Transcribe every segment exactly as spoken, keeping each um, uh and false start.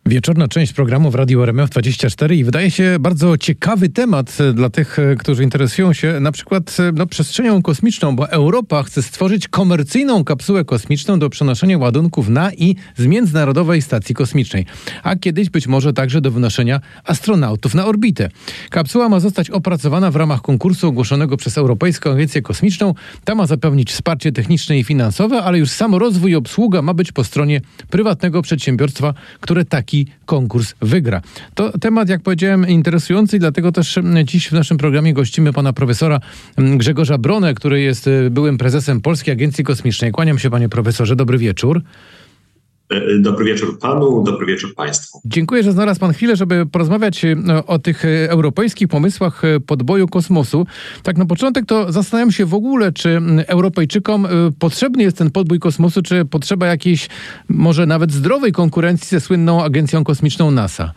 Wieczorna część programu w Radiu R M F dwadzieścia cztery i wydaje się bardzo ciekawy temat dla tych, którzy interesują się na przykład no, przestrzenią kosmiczną, bo Europa chce stworzyć komercyjną kapsułę kosmiczną do przenoszenia ładunków na i z Międzynarodowej Stacji Kosmicznej, a kiedyś być może także do wynoszenia astronautów na orbitę. Kapsuła ma zostać opracowana w ramach konkursu ogłoszonego przez Europejską Agencję Kosmiczną. Ta ma zapewnić wsparcie techniczne i finansowe, ale już sam rozwój i obsługa ma być po stronie prywatnego przedsiębiorstwa, które taki konkurs wygra. To temat, jak powiedziałem, interesujący i dlatego też dziś w naszym programie gościmy pana profesora Grzegorza Bronę, który jest byłym prezesem Polskiej Agencji Kosmicznej. Kłaniam się, panie profesorze. Dobry wieczór. Dobry wieczór panu, dobry wieczór państwu. Dziękuję, że znalazł pan chwilę, żeby porozmawiać o tych europejskich pomysłach podboju kosmosu. Tak na początek to zastanawiam się w ogóle, czy Europejczykom potrzebny jest ten podbój kosmosu, czy potrzeba jakiejś może nawet zdrowej konkurencji ze słynną agencją kosmiczną NASA.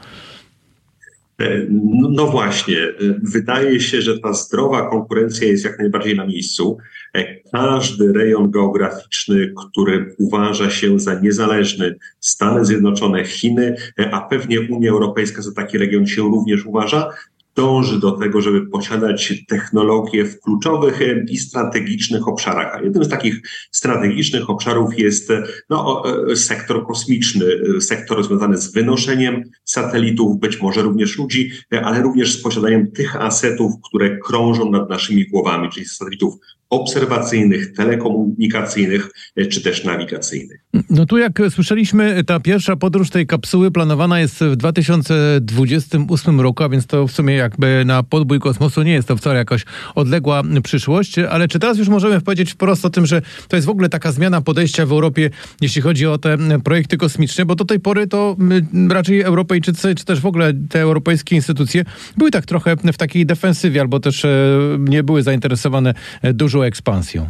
No, no właśnie, wydaje się, że ta zdrowa konkurencja jest jak najbardziej na miejscu. Każdy rejon geograficzny, który uważa się za niezależny, Stany Zjednoczone, Chiny, a pewnie Unia Europejska za taki region się również uważa, dąży do tego, żeby posiadać technologie w kluczowych i strategicznych obszarach. A jednym z takich strategicznych obszarów jest no, sektor kosmiczny, sektor związany z wynoszeniem satelitów, być może również ludzi, ale również z posiadaniem tych asetów, które krążą nad naszymi głowami, czyli satelitów obserwacyjnych, telekomunikacyjnych czy też nawigacyjnych. No tu jak słyszeliśmy, ta pierwsza podróż tej kapsuły planowana jest w dwa tysiące dwudziestym ósmym roku, a więc to w sumie jakby na podbój kosmosu nie jest to wcale jakaś odległa przyszłość, ale czy teraz już możemy powiedzieć wprost o tym, że to jest w ogóle taka zmiana podejścia w Europie, jeśli chodzi o te projekty kosmiczne, bo do tej pory to raczej Europejczycy, czy też w ogóle te europejskie instytucje były tak trochę w takiej defensywie, albo też nie były zainteresowane dużą ekspansją.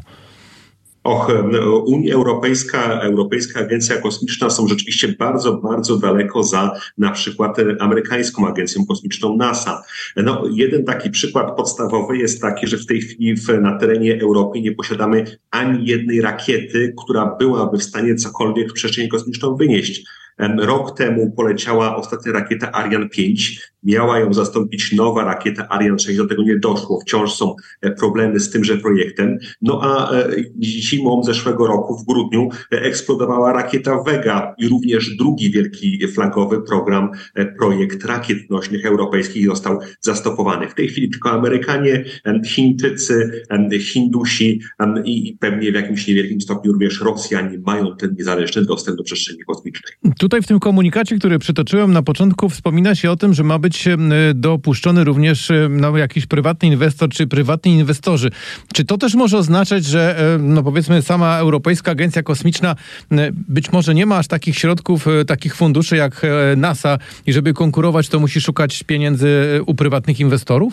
Och, Unia Europejska, Europejska Agencja Kosmiczna są rzeczywiście bardzo, bardzo daleko za na przykład amerykańską agencją kosmiczną NASA. No, jeden taki przykład podstawowy jest taki, że w tej chwili w, na terenie Europy nie posiadamy ani jednej rakiety, która byłaby w stanie cokolwiek w przestrzeń kosmiczną wynieść. Rok temu poleciała ostatnia rakieta Ariane pięć. Miała ją zastąpić nowa rakieta Ariane sześć. Do tego nie doszło. Wciąż są problemy z tymże projektem. No a zimą zeszłego roku, w grudniu, eksplodowała rakieta Vega i również drugi wielki flagowy program, projekt rakiet nośnych europejskich został zastopowany. W tej chwili tylko Amerykanie, Chińczycy, Hindusi i pewnie w jakimś niewielkim stopniu również Rosjanie mają ten niezależny dostęp do przestrzeni kosmicznej. Tutaj w tym komunikacie, który przytoczyłem na początku, wspomina się o tym, że ma być dopuszczony również no, jakiś prywatny inwestor czy prywatni inwestorzy. Czy to też może oznaczać, że no powiedzmy sama Europejska Agencja Kosmiczna być może nie ma aż takich środków, takich funduszy jak NASA i żeby konkurować, to musi szukać pieniędzy u prywatnych inwestorów?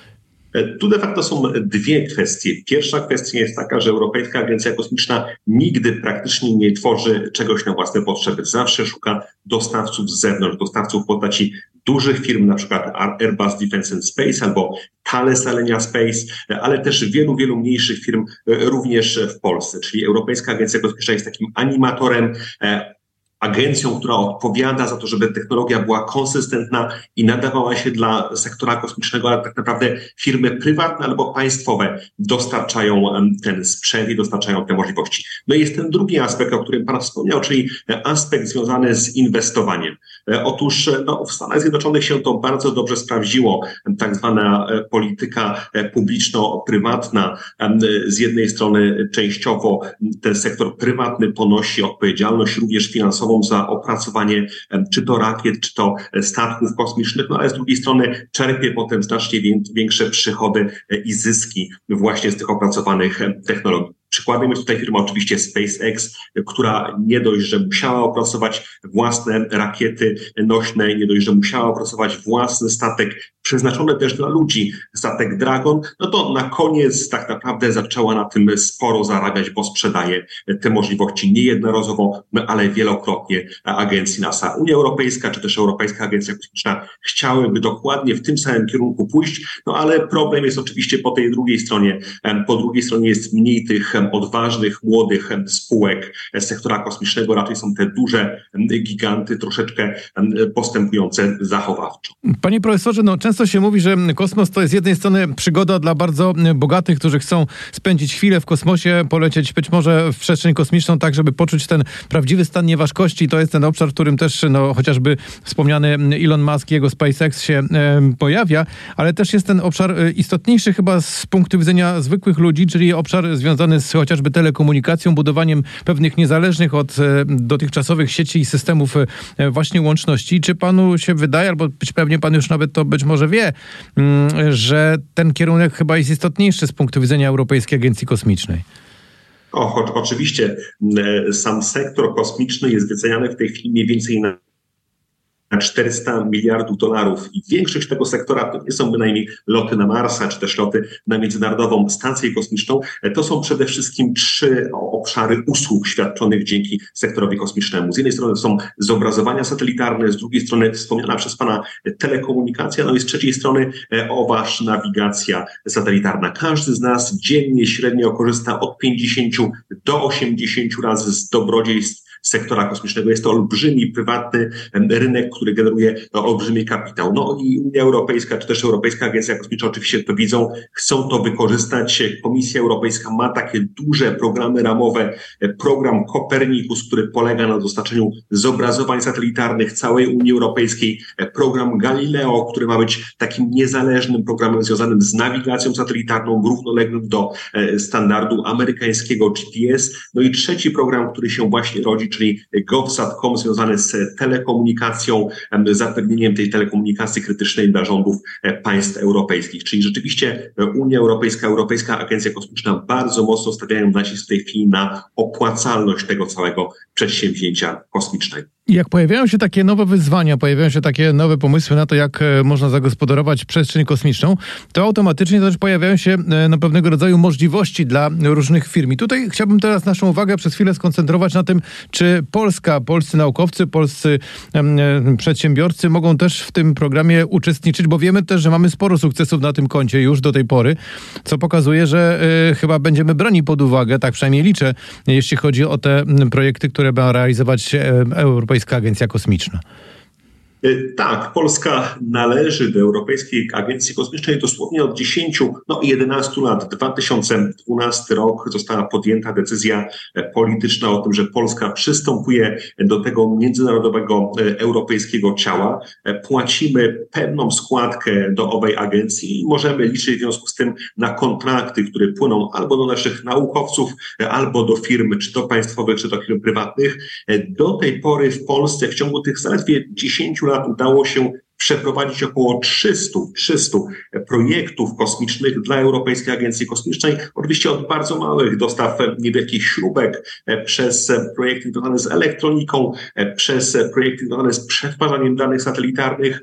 Tu de facto są dwie kwestie. Pierwsza kwestia jest taka, że Europejska Agencja Kosmiczna nigdy praktycznie nie tworzy czegoś na własne potrzeby. Zawsze szuka dostawców z zewnątrz, dostawców w postaci dużych firm, na przykład Airbus Defence and Space albo Thales Alenia Space, ale też wielu, wielu mniejszych firm również w Polsce. Czyli Europejska Agencja Kosmiczna jest takim animatorem, agencją, która odpowiada za to, żeby technologia była konsystentna i nadawała się dla sektora kosmicznego, ale tak naprawdę firmy prywatne albo państwowe dostarczają ten sprzęt i dostarczają te możliwości. No i jest ten drugi aspekt, o którym pan wspomniał, czyli aspekt związany z inwestowaniem. Otóż no, w Stanach Zjednoczonych się to bardzo dobrze sprawdziło, tak zwana polityka publiczno-prywatna. Z jednej strony częściowo ten sektor prywatny ponosi odpowiedzialność również finansową za opracowanie czy to rakiet, czy to statków kosmicznych, no ale z drugiej strony czerpie potem znacznie większe przychody i zyski właśnie z tych opracowanych technologii. Przykładem jest tutaj firma oczywiście SpaceX, która nie dość, że musiała opracować własne rakiety nośne, nie dość, że musiała opracować własny statek przeznaczony też dla ludzi, statek Dragon, no to na koniec tak naprawdę zaczęła na tym sporo zarabiać, bo sprzedaje te możliwości niejednorazowo, no ale wielokrotnie agencji NASA. Unia Europejska czy też Europejska Agencja Kosmiczna chciałyby dokładnie w tym samym kierunku pójść, no ale problem jest oczywiście po tej drugiej stronie. Po drugiej stronie jest mniej tych odważnych, młodych spółek sektora kosmicznego raczej są te duże giganty, troszeczkę postępujące zachowawczo. Panie profesorze, no często się mówi, że kosmos to jest z jednej strony przygoda dla bardzo bogatych, którzy chcą spędzić chwilę w kosmosie, polecieć być może w przestrzeń kosmiczną, tak żeby poczuć ten prawdziwy stan nieważkości. To jest ten obszar, w którym też no, chociażby wspomniany Elon Musk i jego SpaceX się e, pojawia, ale też jest ten obszar istotniejszy chyba z punktu widzenia zwykłych ludzi, czyli obszar związany z chociażby telekomunikacją, budowaniem pewnych niezależnych od e, dotychczasowych sieci i systemów e, właśnie łączności. Czy panu się wydaje, albo być pewnie pan już nawet to być może wie, m, że ten kierunek chyba jest istotniejszy z punktu widzenia Europejskiej Agencji Kosmicznej? O, oczywiście sam sektor kosmiczny jest wyceniany w tej chwili mniej więcej na na czterysta miliardów dolarów i większość tego sektora to nie są bynajmniej loty na Marsa, czy też loty na Międzynarodową Stację Kosmiczną. To są przede wszystkim trzy obszary usług świadczonych dzięki sektorowi kosmicznemu. Z jednej strony to są zobrazowania satelitarne, z drugiej strony wspomniana przez pana telekomunikacja, no i z trzeciej strony oważ nawigacja satelitarna. Każdy z nas dziennie średnio korzysta od pięćdziesięciu do osiemdziesięciu razy z dobrodziejstw sektora kosmicznego. Jest to olbrzymi, prywatny rynek, który generuje olbrzymi kapitał. No i Unia Europejska, czy też Europejska Agencja Kosmiczna oczywiście to widzą, chcą to wykorzystać. Komisja Europejska ma takie duże programy ramowe. Program Copernicus, który polega na dostarczeniu zobrazowań satelitarnych całej Unii Europejskiej. Program Galileo, który ma być takim niezależnym programem związanym z nawigacją satelitarną, równoległym do standardu amerykańskiego G P S. No i trzeci program, który się właśnie rodzi, czyli GovSat kropka com, związany z telekomunikacją, zapewnieniem tej telekomunikacji krytycznej dla rządów państw europejskich. Czyli rzeczywiście Unia Europejska, Europejska Agencja Kosmiczna bardzo mocno stawiają nacisk w tej chwili na opłacalność tego całego przedsięwzięcia kosmicznego. I jak pojawiają się takie nowe wyzwania, pojawiają się takie nowe pomysły na to, jak można zagospodarować przestrzeń kosmiczną, to automatycznie też pojawiają się no, pewnego rodzaju możliwości dla różnych firm. I tutaj chciałbym teraz naszą uwagę przez chwilę skoncentrować na tym, czy Polska, polscy naukowcy, polscy em, przedsiębiorcy mogą też w tym programie uczestniczyć, bo wiemy też, że mamy sporo sukcesów na tym koncie już do tej pory, co pokazuje, że y, chyba będziemy brani pod uwagę, tak przynajmniej liczę, jeśli chodzi o te projekty, które ma realizować y, Europejska Agencja Kosmiczna. Tak, Polska należy do Europejskiej Agencji Kosmicznej dosłownie od dziesięciu, no jedenastu lat. dwa tysiące dwunasty rok została podjęta decyzja polityczna o tym, że Polska przystępuje do tego międzynarodowego europejskiego ciała. Płacimy pewną składkę do owej agencji i możemy liczyć w związku z tym na kontrakty, które płyną albo do naszych naukowców, albo do firm, czy to państwowych, czy to firm prywatnych. Do tej pory w Polsce w ciągu tych zaledwie dziesięciu lat udało się przeprowadzić około trzystu projektów kosmicznych dla Europejskiej Agencji Kosmicznej. Oczywiście od bardzo małych dostaw niewielkich śrubek, przez projekty związane z elektroniką, przez projekty związane z przetwarzaniem danych satelitarnych.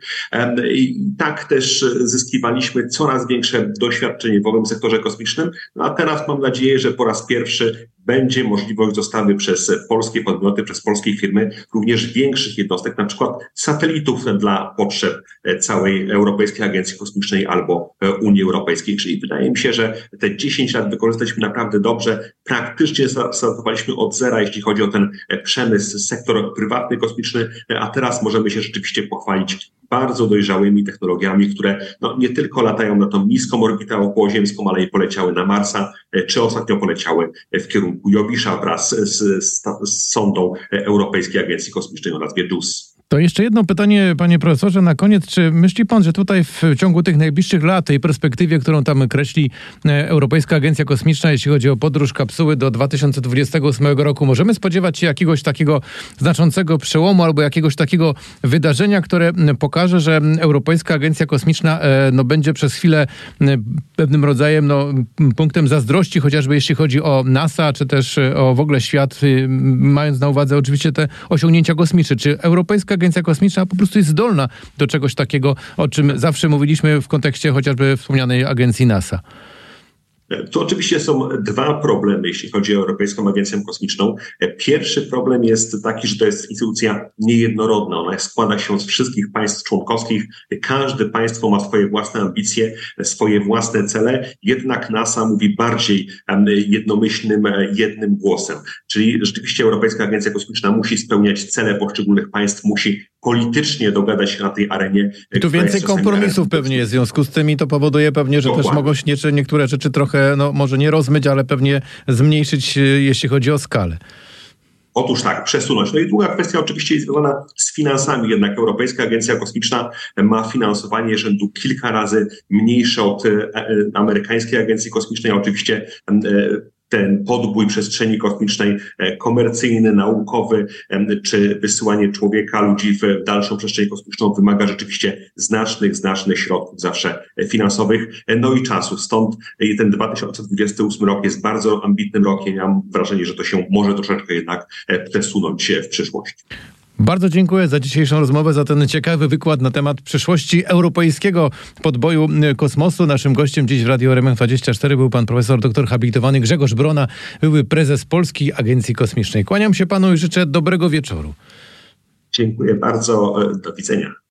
I tak też zyskiwaliśmy coraz większe doświadczenie w owym sektorze kosmicznym. No a teraz mam nadzieję, że po raz pierwszy będzie możliwość dostawy przez polskie podmioty, przez polskie firmy również większych jednostek, na przykład satelitów dla potrzeb całej Europejskiej Agencji Kosmicznej albo Unii Europejskiej. Czyli wydaje mi się, że te dziesięć lat wykorzystaliśmy naprawdę dobrze. Praktycznie startowaliśmy od zera, jeśli chodzi o ten przemysł, sektor prywatny kosmiczny, a teraz możemy się rzeczywiście pochwalić bardzo dojrzałymi technologiami, które no, nie tylko latają na tą niską orbitę okołoziemską, ale i poleciały na Marsa, czy ostatnio poleciały w kierunku Jowisza wraz z, z, z sondą Europejskiej Agencji Kosmicznej o nazwie JUICE. To jeszcze jedno pytanie, panie profesorze, na koniec. Czy myśli pan, że tutaj w ciągu tych najbliższych lat, tej perspektywie, którą tam kreśli Europejska Agencja Kosmiczna, jeśli chodzi o podróż kapsuły do dwa tysiące dwudziestego ósmego roku, możemy spodziewać się jakiegoś takiego znaczącego przełomu albo jakiegoś takiego wydarzenia, które pokaże, że Europejska Agencja Kosmiczna no, będzie przez chwilę pewnym rodzajem no, punktem zazdrości, chociażby jeśli chodzi o NASA, czy też o w ogóle świat, mając na uwadze oczywiście te osiągnięcia kosmiczne. Czy Europejska Agencja Kosmiczna po prostu jest zdolna do czegoś takiego, o czym zawsze mówiliśmy w kontekście chociażby wspomnianej agencji NASA? Tu oczywiście są dwa problemy, jeśli chodzi o Europejską Agencję Kosmiczną. Pierwszy problem jest taki, że to jest instytucja niejednorodna. Ona składa się z wszystkich państw członkowskich. Każde państwo ma swoje własne ambicje, swoje własne cele. Jednak NASA mówi bardziej jednomyślnym, jednym głosem. Czyli rzeczywiście Europejska Agencja Kosmiczna musi spełniać cele poszczególnych państw, musi politycznie dogadać się na tej arenie. I tu więcej kompromisów pewnie jest w związku z tym i to powoduje pewnie, że Dokładnie. też mogą się niektóre rzeczy trochę, no może nie rozmyć, ale pewnie zmniejszyć, jeśli chodzi o skalę. Otóż tak, przesunąć. No i druga kwestia oczywiście jest związana z finansami. Jednak Europejska Agencja Kosmiczna ma finansowanie rzędu kilka razy mniejsze od amerykańskiej agencji kosmicznej. Oczywiście ten podbój przestrzeni kosmicznej komercyjny, naukowy, czy wysyłanie człowieka, ludzi w dalszą przestrzeń kosmiczną wymaga rzeczywiście znacznych, znacznych środków zawsze finansowych, no i czasu. Stąd ten dwa tysiące dwudziesty ósmy rok jest bardzo ambitnym rokiem. Ja mam wrażenie, że to się może troszeczkę jednak przesunąć w przyszłość. Bardzo dziękuję za dzisiejszą rozmowę, za ten ciekawy wykład na temat przyszłości europejskiego podboju kosmosu. Naszym gościem dziś w Radiu R M F dwadzieścia cztery był pan profesor doktor habilitowany Grzegorz Brona, były prezes Polskiej Agencji Kosmicznej. Kłaniam się panu i życzę dobrego wieczoru. Dziękuję bardzo. Do widzenia.